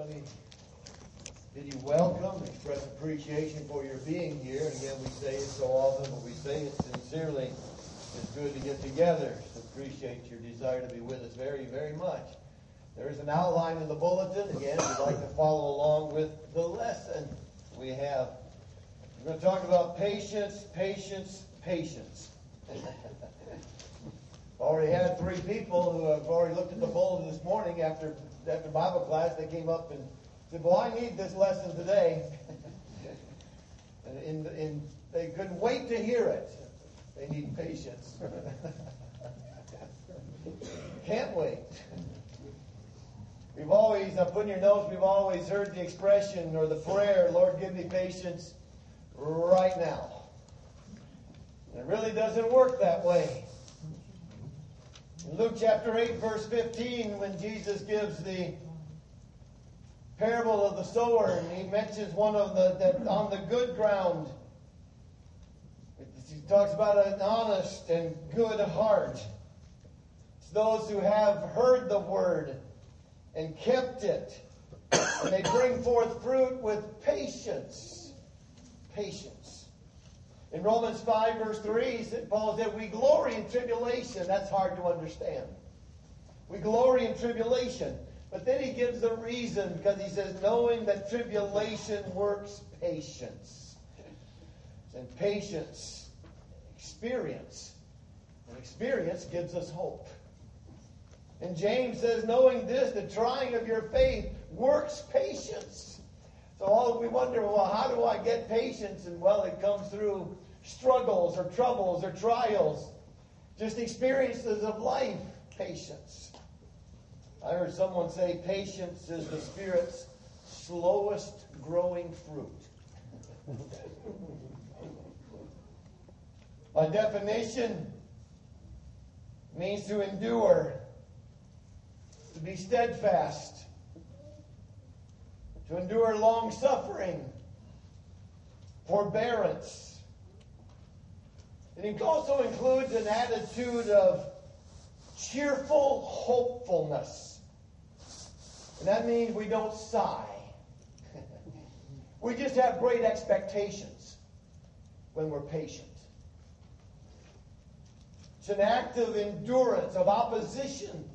everybody. Did you welcome, express appreciation for your being here? And again, we say it so often, but we say it sincerely. It's good to get together. So appreciate your desire to be with us very, very much. There is an outline in the bulletin. Again, if you'd like to follow along with the lesson we have. We're going to talk about patience, patience, patience. Already had 3 people who have already looked at the bulletin this morning after Bible class. They came up and said, well, I need this lesson today. and they couldn't wait to hear it. They need patience. Can't wait. We've always, now put in your notes, we've always heard the expression or the prayer, Lord, give me patience right now. And it really doesn't work that way. In Luke chapter 8, verse 15, when Jesus gives the parable of the sower, and he mentions one of that on the good ground. He talks about an honest and good heart. It's those who have heard the word and kept it, and they bring forth fruit with patience. Patience. In Romans 5, verse 3, Paul said, we glory in tribulation. That's hard to understand. We glory in tribulation. But then he gives the reason, because he says, knowing that tribulation works patience. And patience, experience. And experience gives us hope. And James says, knowing this, the trying of your faith works patience. So all we wonder, well, how do I get patience? And well, it comes through struggles or troubles or trials. Just experiences of life. Patience. I heard someone say patience is the Spirit's slowest growing fruit. By definition, means to endure, to be steadfast, to endure long suffering, forbearance. It also includes an attitude of cheerful hopefulness. And that means we don't sigh. We just have great expectations when we're patient. It's an act of endurance, of opposition.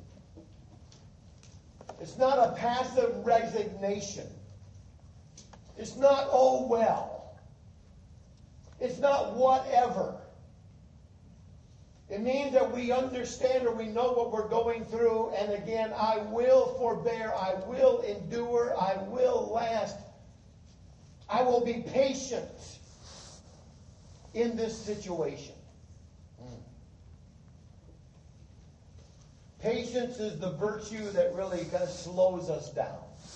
It's not a passive resignation. It's not, oh well. It's not whatever. It means that we understand or we know what we're going through. And again, I will forbear. I will endure. I will last. I will be patient in this situation. Patience is the virtue that really kind of slows us down.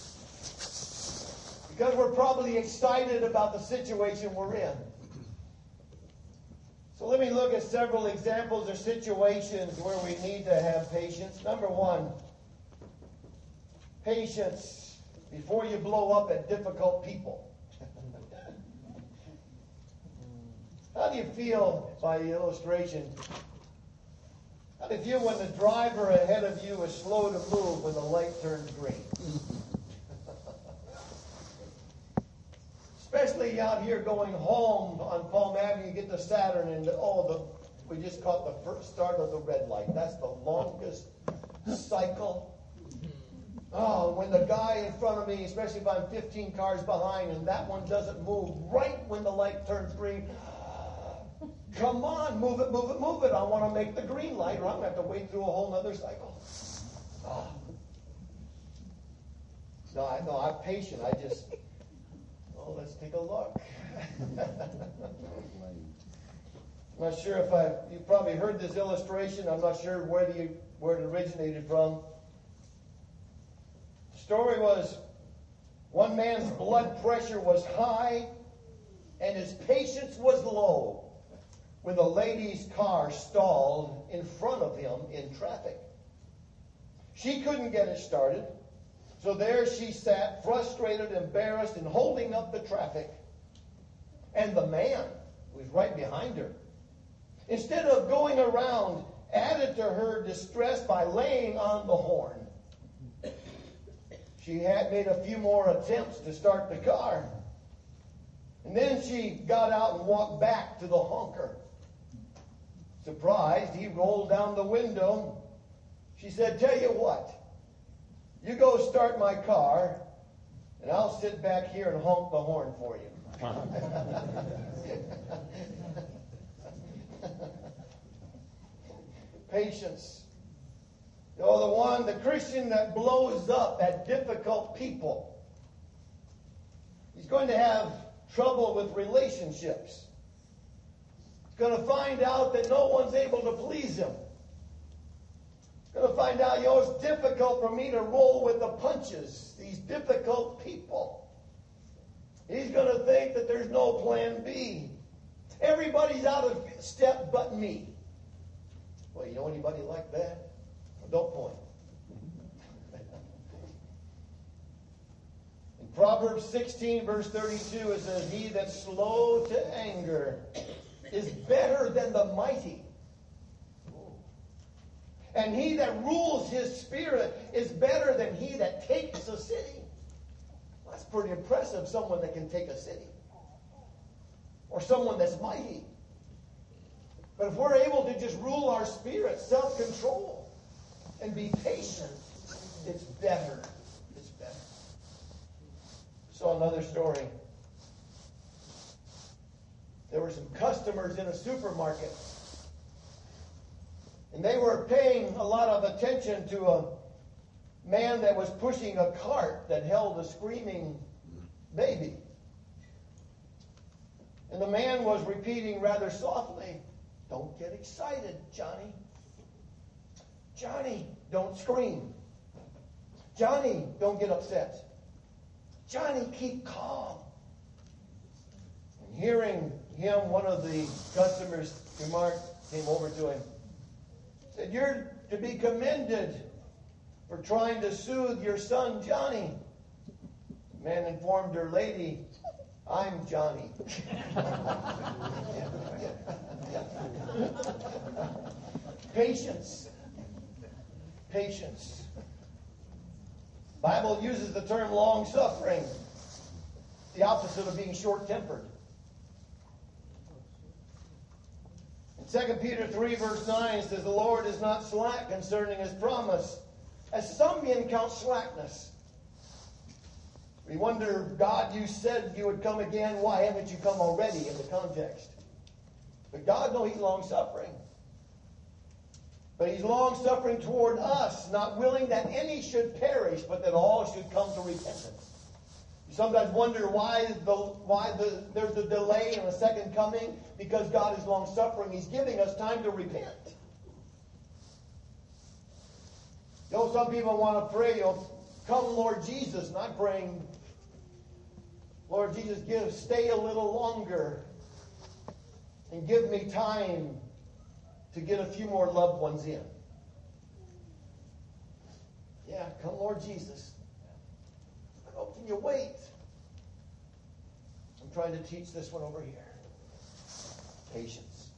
Because we're probably excited about the situation we're in. So let me look at several examples or situations where we need to have patience. Number 1, patience before you blow up at difficult people. How do you feel, by illustration, how do you feel when the driver ahead of you is slow to move when the light turns green? Especially out here going home on Palm Avenue, you get to Saturn and we just caught the first start of the red light. That's the longest cycle. Oh, when the guy in front of me, especially if I'm 15 cars behind and that one doesn't move right when the light turns green. Come on, move it, move it, move it. I want to make the green light or I'm going to have to wait through a whole other cycle. Oh. No, I'm patient. Let's take a look. I'm not sure if you've probably heard this illustration. I'm not sure where it originated from. The story was one man's blood pressure was high and his patience was low when the lady's car stalled in front of him in traffic. She couldn't get it started. So there she sat, frustrated, embarrassed, and holding up the traffic. And the man who was right behind her, instead of going around, added to her distress by laying on the horn. She had made a few more attempts to start the car. And then she got out and walked back to the honker. Surprised, he rolled down the window. She said, "Tell you what, you go start my car, and I'll sit back here and honk the horn for you." Patience. The Christian that blows up at difficult people. He's going to have trouble with relationships. He's going to find out that no one's able to please him. He's going to find out, it's difficult for me to roll with the punches. These difficult people. He's going to think that there's no plan B. Everybody's out of step but me. Well, you know anybody like that? Well, don't point. In Proverbs 16, verse 32, it says, "He that's slow to anger is better than the mighty. And he that rules his spirit is better than he that takes a city." That's pretty impressive, someone that can take a city. Or someone that's mighty. But if we're able to just rule our spirit, self-control, and be patient, it's better. It's better. Saw another story. There were some customers in a supermarket. And they were paying a lot of attention to a man that was pushing a cart that held a screaming baby. And the man was repeating rather softly, "Don't get excited, Johnny. Johnny, don't scream. Johnny, don't get upset. Johnny, keep calm." And hearing him, one of the customers came over to him, said, "You're to be commended for trying to soothe your son, Johnny." The man informed her, "Lady, I'm Johnny." Patience. Patience. The Bible uses the term long-suffering. The opposite of being short-tempered. In 2 Peter 3, verse 9, it says, "The Lord is not slack concerning his promise, as some men count slackness." We wonder, God, you said you would come again. Why haven't you come already in the context? But God knows he's long-suffering. But he's long-suffering toward us, not willing that any should perish, but that all should come to repentance. You sometimes wonder why there's a delay in the second coming. Because God is long-suffering. He's giving us time to repent. Some people want to pray, "Come, Lord Jesus," not praying, "Lord Jesus, stay a little longer and give me time to get a few more loved ones in." Yeah, come, Lord Jesus. Oh, can you wait? I'm trying to teach this one over here. Patience.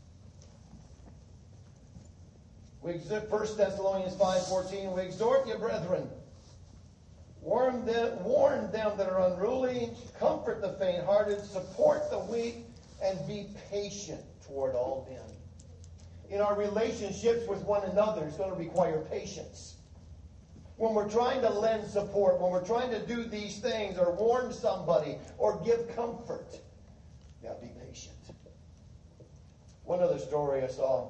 1 Thessalonians 5:14, "We exhort you, brethren, warn them that are unruly, comfort the faint-hearted, support the weak, and be patient toward all men." In our relationships with one another, it's going to require patience. When we're trying to lend support, when we're trying to do these things, or warn somebody, or give comfort, you got to be patient. One other story I saw.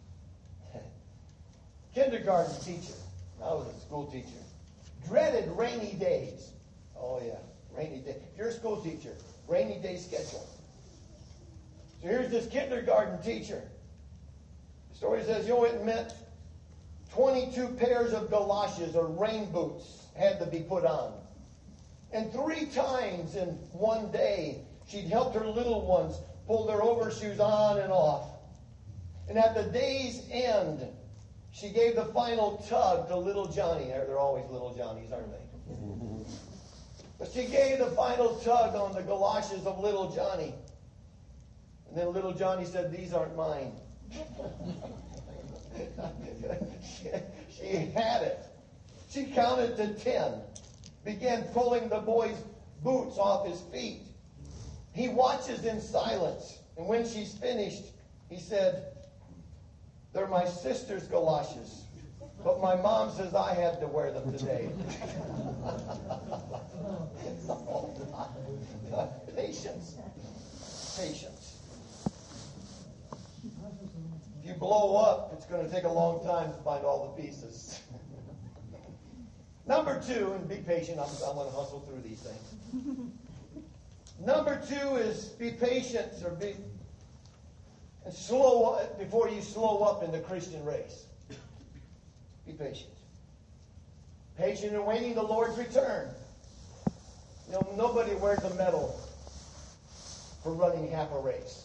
Kindergarten teacher. I was a school teacher. Dreaded rainy days. Oh yeah, rainy day. If you're a school teacher, rainy day schedule. So here's this kindergarten teacher. The story says, it meant 22 pairs of galoshes or rain boots had to be put on. And 3 times in one day, she'd helped her little ones pull their overshoes on and off. And at the day's end, she gave the final tug to little Johnny. They're always little Johnnies, aren't they? But she gave the final tug on the galoshes of little Johnny. And then little Johnny said, "These aren't mine." she had it. She counted to 10 began pulling the boy's boots off his feet. He watches in silence. And when she's finished, he said, "They're my sister's galoshes, but my mom says I had to wear them today." Patience. Patience. If you blow up, it's going to take a long time to find all the pieces. Number 2, and be patient. I'm going to hustle through these things. Number 2 is be patient and slow before you slow up in the Christian race. Be patient. Patient in waiting the Lord's return. You know, nobody wears a medal for running half a race.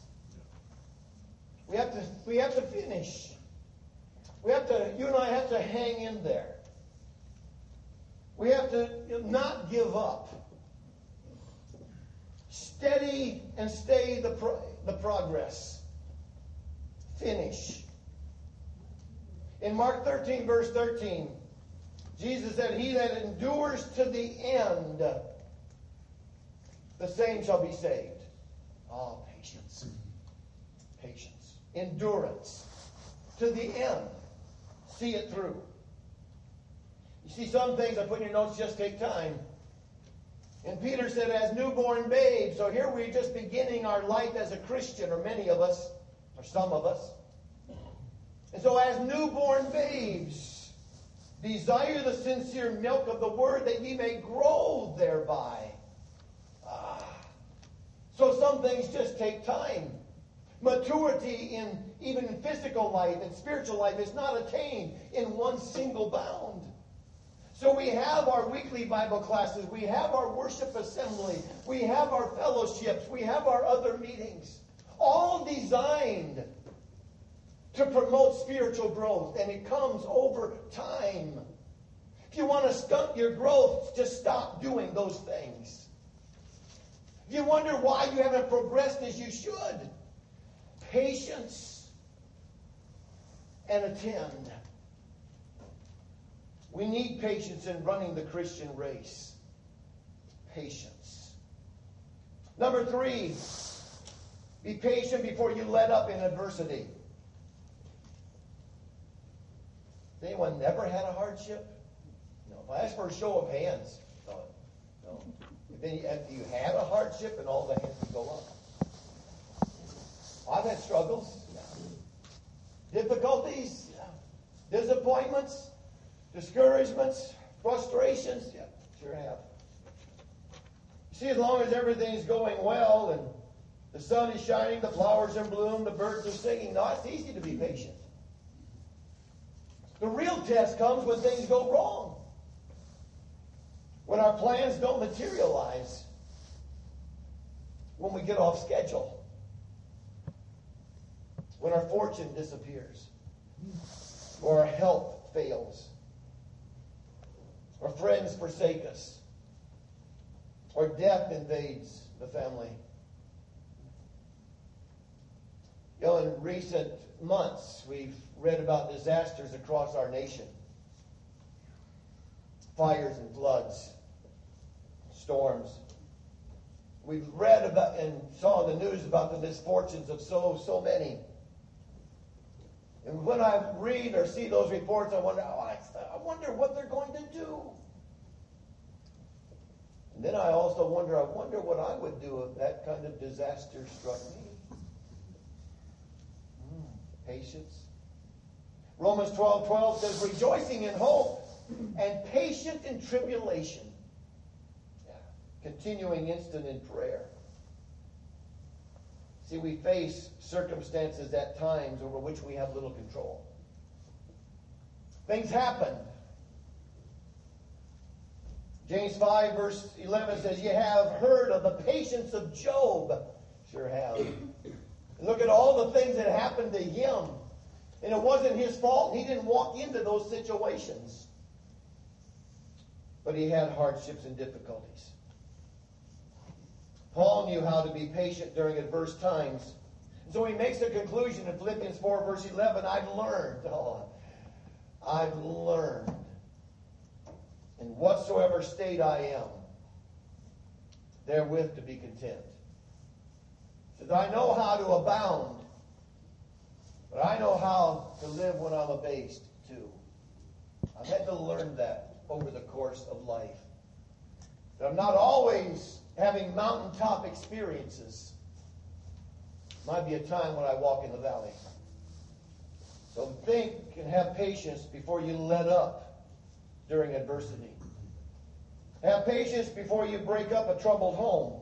We have to finish. You and I have to hang in there. We have to not give up. Steady and stay the progress. Finish. In Mark 13, verse 13, Jesus said, "He that endures to the end, the same shall be saved." Oh, patience. Patience. Endurance. To the end. See it through. You see, some things I put in your notes just take time. And Peter said, as newborn babes. So here we're just beginning our life as a Christian, or many of us, or some of us. And so as newborn babes, desire the sincere milk of the word that ye may grow thereby. So some things just take time. Maturity in even physical life and spiritual life is not attained in one single bound. So we have our weekly Bible classes, we have our worship assembly, we have our fellowships, we have our other meetings, all designed to promote spiritual growth, and it comes over time. If you want to stunt your growth, just stop doing those things. If you wonder why you haven't progressed as you should, patience and attend. We need patience in running the Christian race. Patience. Number 3, be patient before you let up in adversity. Has anyone never had a hardship? No. If I ask for a show of hands, no. If you had a hardship, and all the hands would go up. I've had struggles. Yeah. Difficulties. Yeah. Disappointments. Discouragements, frustrations, yeah, sure have. You see, as long as everything's going well and the sun is shining, the flowers are in bloom, the birds are singing, no, it's easy to be patient. The real test comes when things go wrong. When our plans don't materialize. When we get off schedule. When our fortune disappears. Or our health fails. Or friends forsake us. Or death invades the family. You know, in recent months, we've read about disasters across our nation. Fires and floods. Storms. We've read about and saw in the news about the misfortunes of so many. And when I read or see those reports, I wonder what they're going to do. And then I also wonder what I would do if that kind of disaster struck me. Patience. Romans 12:12 says, rejoicing in hope and patient in tribulation. Yeah. Continuing instant in prayer. See, we face circumstances at times over which we have little control. Things happen. James 5 verse 11 says, "You have heard of the patience of Job." Sure have. And look at all the things that happened to him. And it wasn't his fault. He didn't walk into those situations. But he had hardships and difficulties. Paul knew how to be patient during adverse times. And so he makes the conclusion in Philippians 4 verse 11, I've learned in whatsoever state I am, therewith to be content. He says, I know how to abound, but I know how to live when I'm abased too. I've had to learn that over the course of life. That I'm not always having mountaintop experiences. Might be a time when I walk in the valley. So think and have patience before you let up during adversity. Have patience before you break up a troubled home.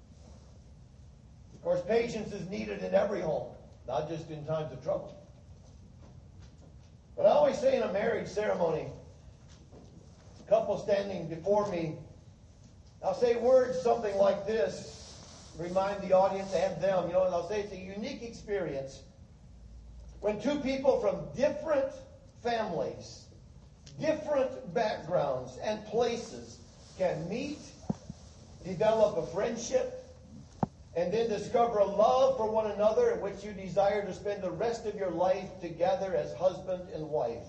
Of course, patience is needed in every home, not just in times of trouble. But I always say in a marriage ceremony, a couple standing before me, I'll say words something like this, remind the audience and them, and I'll say it's a unique experience when two people from different families, different backgrounds and places can meet, develop a friendship, and then discover a love for one another in which you desire to spend the rest of your life together as husband and wife.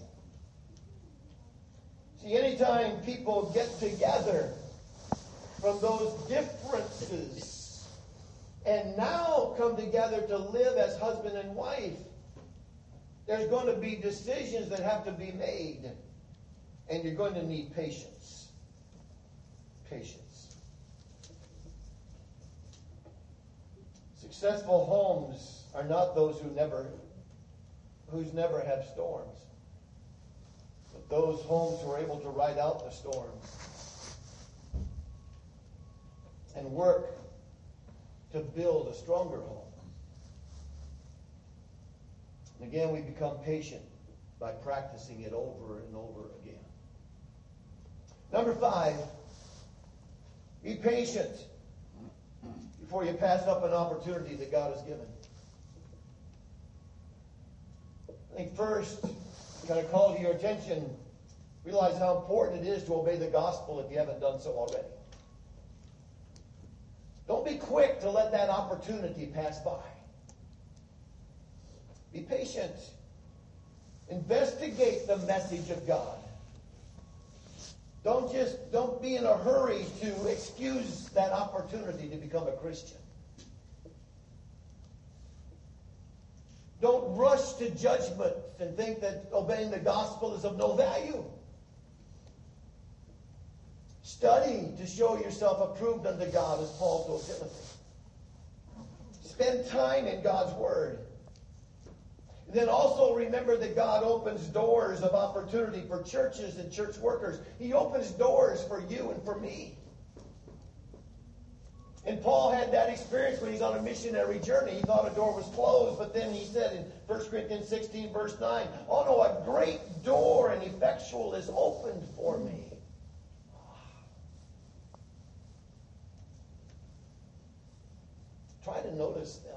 See, anytime people get together from those differences and now come together to live as husband and wife, there's going to be decisions that have to be made, and you're going to need patience. Patience. Successful homes are not those whose never have storms, but those homes who are able to ride out the storms and work to build a stronger home. And again, we become patient by practicing it over and over again. Number 5, be patient before you pass up an opportunity that God has given. I think first, kind of call to your attention, realize how important it is to obey the gospel if you haven't done so already. Don't be quick to let that opportunity pass by. Be patient. Investigate the message of God. Don't be in a hurry to excuse that opportunity to become a Christian. Don't rush to judgment and think that obeying the gospel is of no value. Study to show yourself approved unto God, as Paul told Timothy. Spend time in God's Word. Then also remember that God opens doors of opportunity for churches and church workers. He opens doors for you and for me. And Paul had that experience when he's on a missionary journey. He thought a door was closed, but then he said in 1 Corinthians 16, verse 9, oh no, a great door and effectual is opened for me. Try to notice them.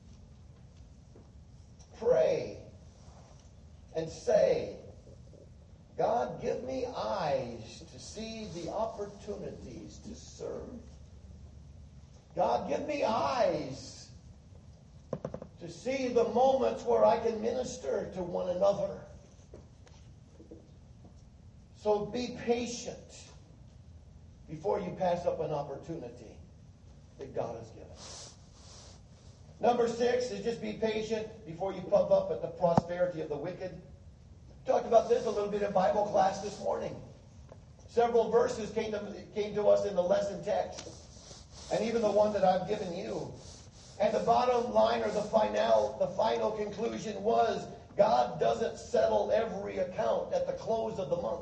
Pray and say, God, give me eyes to see the opportunities to serve. God, give me eyes to see the moments where I can minister to one another. So be patient before you pass up an opportunity that God has given. Number 6 is just be patient before you puff up at the prosperity of the wicked. We talked about this a little bit in Bible class this morning. Several verses came to us in the lesson text, and even the one that I've given you. And the bottom line, or the final conclusion was, God doesn't settle every account at the close of the month.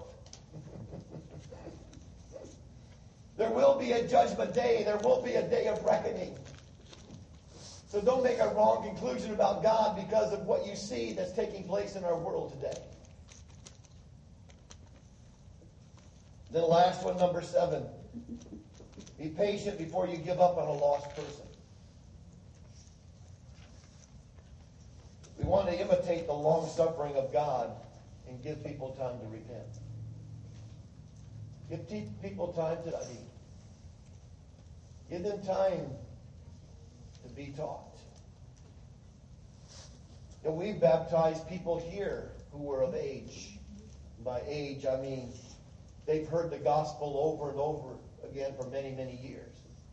There will be a judgment day. There will be a day of reckoning. So don't make a wrong conclusion about God because of what you see that's taking place in our world today. Then the last one, number 7. Be patient before you give up on a lost person. We want to imitate the long-suffering of God and give people time to repent. Give people time to study. Give them time to be taught. And we've baptized people here who were of age. By age, I mean they've heard the gospel over and over again for many, many years.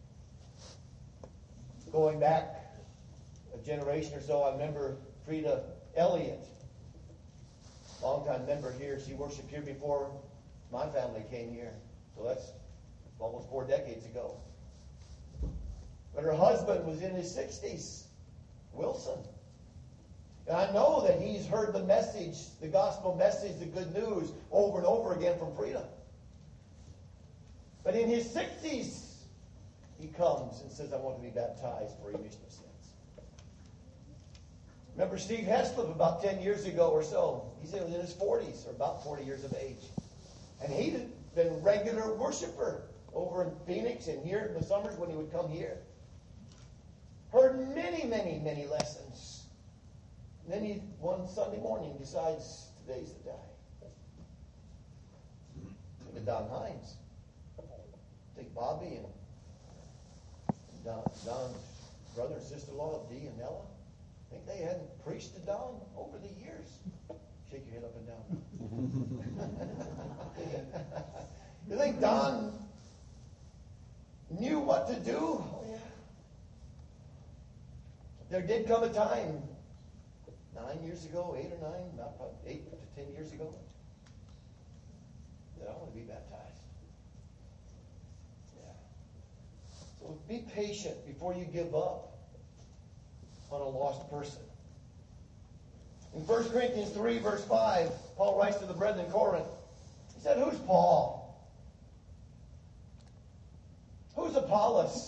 Going back a generation or so, I remember Frida Elliott, longtime member here. She worshiped here before my family came here. So that's almost 4 decades ago. But her husband was in his 60s, Wilson. And I know that he's heard the message, the gospel message, the good news, over and over again from Frida. But in his 60s, he comes and says, I want to be baptized for remission of sins. Remember Steve Heslop about 10 years ago or so. He said he was in his 40s, or about 40 years of age. And he'd been a regular worshiper over in Phoenix and here in the summers when he would come here. Heard many, many, many lessons. And then he, one Sunday morning, decides today's the day. Look at Don Hines. Take Bobby and Don's brother and sister-in-law, Dee and Ella. I think they hadn't preached to Don over the years. Shake your head up and down. You think Don knew what to do? Oh, yeah. There did come a time, 9 years ago, 8 or 9, not probably 8 to 10 years ago, that I want to be baptized. Yeah. So be patient before you give up on a lost person. In 1 Corinthians 3, verse 5, Paul writes to the brethren in Corinth. He said, who's Paul? Who's Apollos?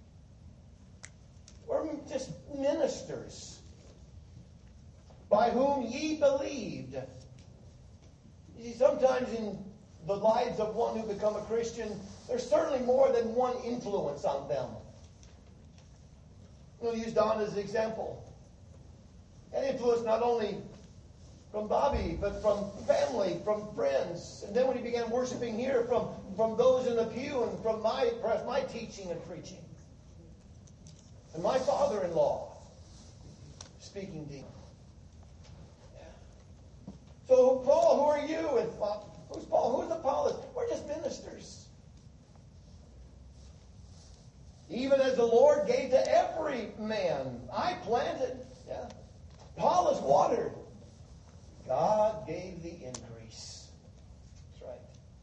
We're just ministers by whom ye believed. You see, sometimes in the lives of one who become a Christian, there's certainly more than one influence on them. I'm going to use Don as an example. And influence not only from Bobby, but from family, from friends. And then when he began worshiping here, from those in the pew and from perhaps my teaching and preaching. And my father-in-law speaking to him. Yeah. So, Paul, who are you? And who's Paul? Who's Apollos? We're just ministers. Even as the Lord gave to every man. I planted. Yeah. Apollos watered. God gave the increase. That's right.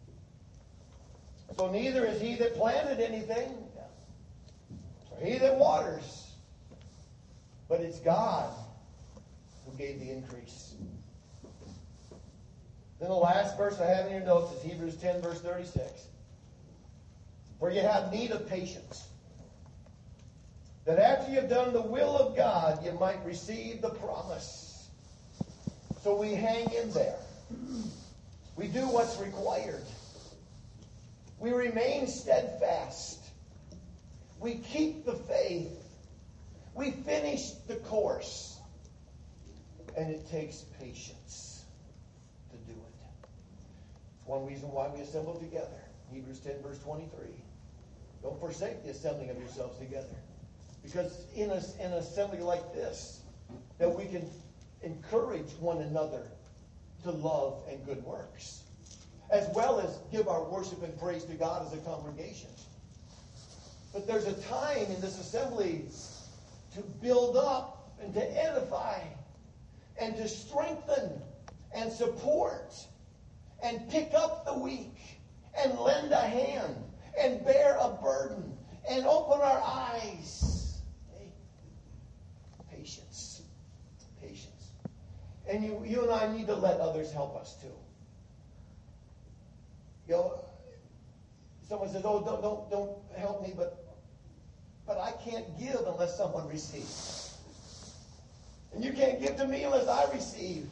So neither is he that planted anything, or he that waters, but it's God who gave the increase. Then the last verse I have in your notes is Hebrews 10, verse 36. For you have need of patience, that after you have done the will of God, you might receive the promise. So we hang in there. We do what's required. We remain steadfast. We keep the faith. We finish the course. And it takes patience to do it. It's one reason why we assemble together. Hebrews 10, verse 23. Don't forsake the assembling of yourselves together. Because in an assembly like this, that we can encourage one another to love and good works, as well as give our worship and praise to God as a congregation. But there's a time in this assembly to build up and to edify and to strengthen and support and pick up the weak and lend a hand and bear a burden and open our eyes. Patience. Patience. And you and I need to let others help us too. You know, someone says, "Oh, don't help me," but I can't give unless someone receives. And you can't give to me unless I receive.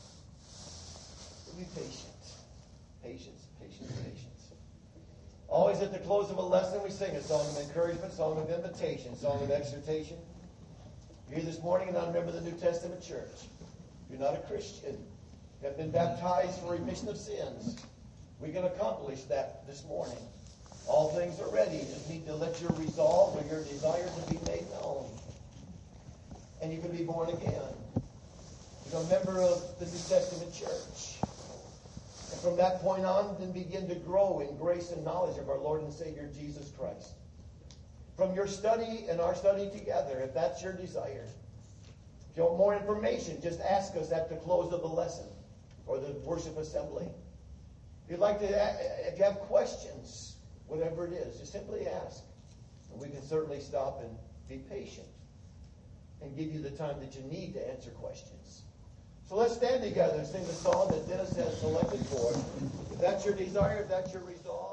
So be patient. Patience, patience, patience. Always at the close of a lesson, we sing a song of encouragement, song of invitation, song of exhortation. You're here this morning and not a member of the New Testament church. You're not a Christian. You have been baptized for remission of sins. We can accomplish that this morning. All things are ready. You just need to let your resolve or your desire to be made known. And you can be born again. You're a member of the New Testament church. from that point on, then begin to grow in grace and knowledge of our Lord and Savior, Jesus Christ. From your study and our study together, if that's your desire. If you want more information, just ask us at the close of the lesson or the worship assembly. If you'd like to, if you have questions, whatever it is, just simply ask. And we can certainly stop and be patient and give you the time that you need to answer questions. So let's stand together and sing the song that Dennis has selected for us. If that's your desire, if that's your resolve.